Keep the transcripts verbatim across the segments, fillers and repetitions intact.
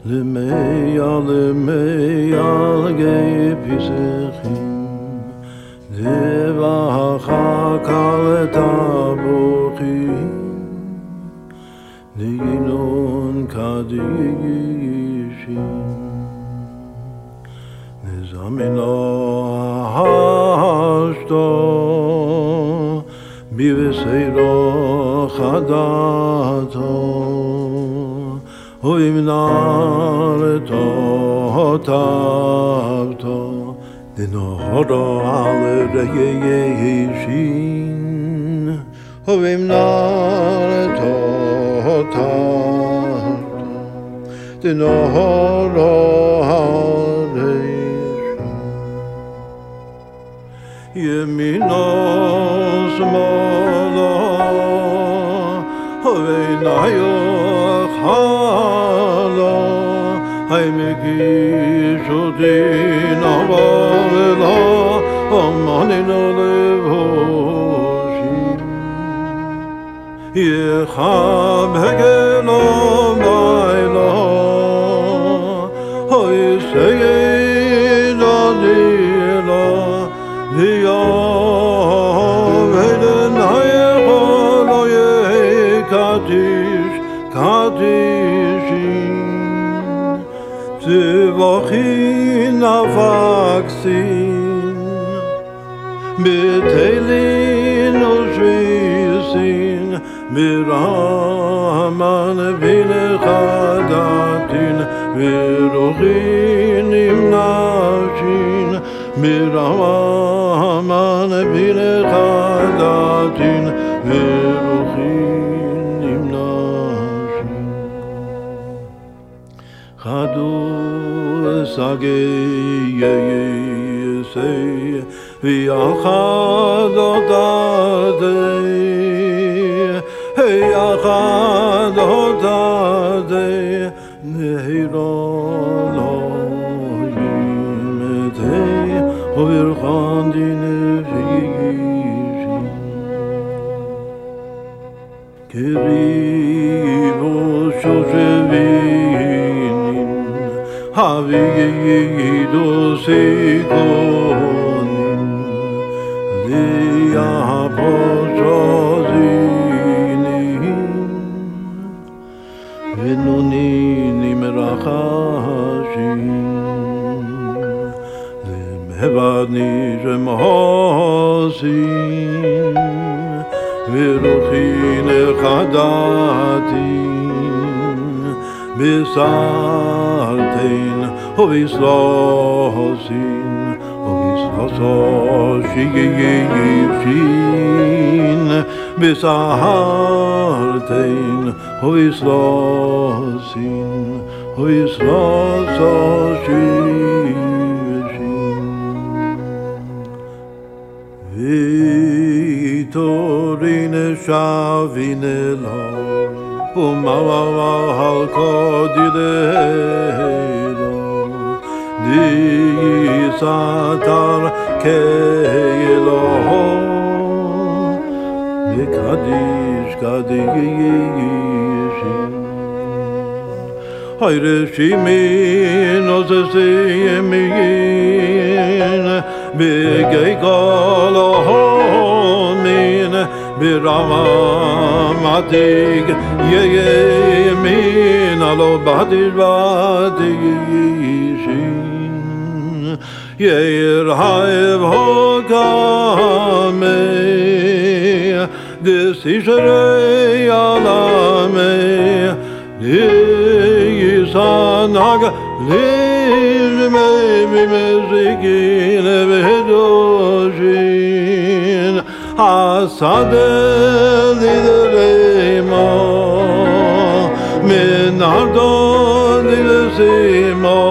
למיה למיה לגי פיסחים דבח הקל תבוכים נגינון קדישים נזמינו השתו ביבסירו חדתו וימנערתו תבתו דנורו על ריישים וימנערתו תבתו דנורו על ריישים ימינו שמאלו ויניו חלו היי מגישו דין אבלה אמנינו לבושים יחבקנו מיילו היי סייד אדילו ויאבדן היכולו יקדיש קדישים תבוכין אבקסין בתהילין ושריסין ברמן ונחדתין ורוחין עם נשים ברמן ונחדתין ורוחין עם נשים חדו סגי יסי ויחד אותדי יחד אותדי נהירו לא ימתי וברחן דנפישים קריבו שושבינים הבידו סיכונים ליהפושוזינים ונונינים רחשים למבדני שמוסים ורוחין חדתים בסרטין וביסלוסין וביסלוסין בסרטין וביסלוסין וביסלוסין ויתורין שבין אלוהים ומעל קודילנו דיסתר כאלוהים וקדיש קדישים הירשימין עוזסיימין בגי קולהומין ברמתיג ימין הלא בדיש בדישים ירהב הוקמי דסישרי עלמי דיסנג ליזמי במזיקין ודושין השדה לדרמו מנהרדו דלסימו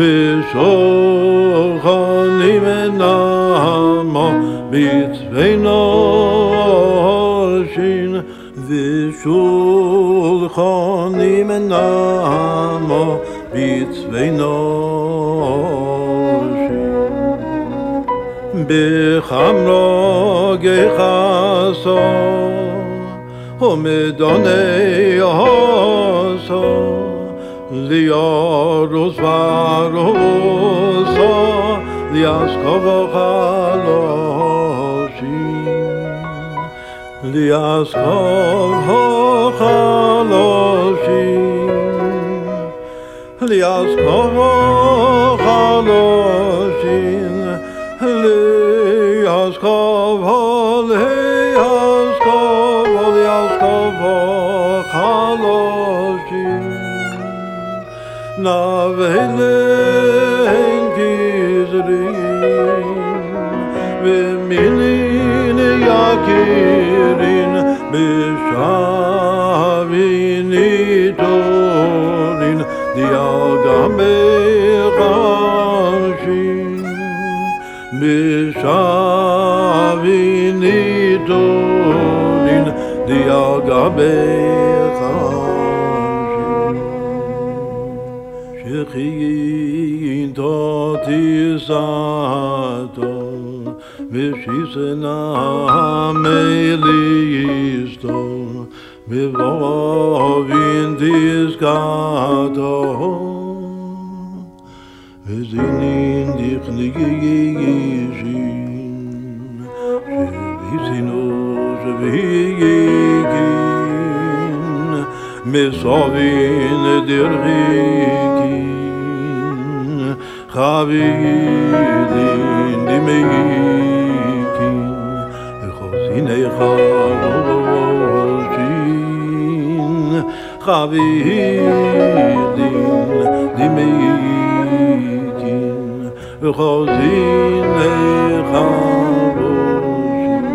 ושוכני מנהמו בצפינו אורשין ושולחני מנהמו בצפינו אורשין בחמרו גחסו ומדוני עושו ליאור varosa liaskov chaloshim liaskov chaloshim liaskov chaloshim liaskov liaskov liaskov chaloshim navelen gizrin ve minin yakirin beshavini torin diagame gashim beshavini torin diagame Shechiyin totisato Veshisena melisto Vivovin diskato Vezinin dichnigishin Shevisino shevigin Mesovin dirgikin Chavidin dimeikin Echosine chaloshin Chavidin dimeikin Echosine chaloshin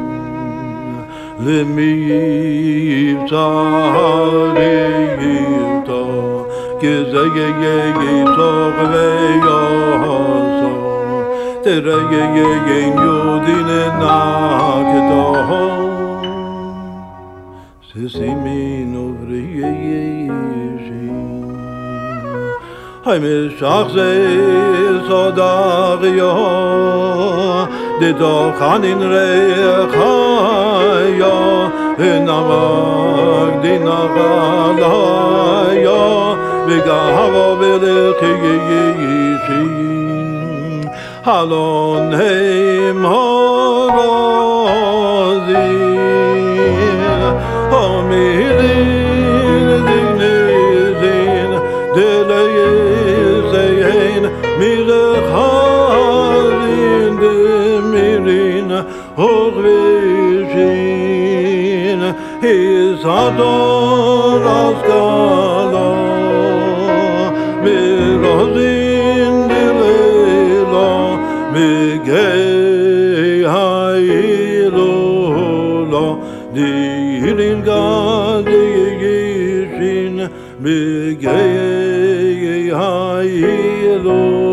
Lemivtzariyto Gezegeyeyto veyoso Tereyeyeyen yudine nakto Sesimino vriyeyeshin Haymeshachze sodagyo Dedo chanin rechaya Venavag dinachalaya Vegahava velechiyishin Halon heim harazin Hamilin dignizin Deleyesein Mirecharin demirin Horvishin His ador askala Mirozin dilela Migei hailola Dirin gadiyishin Migei hailola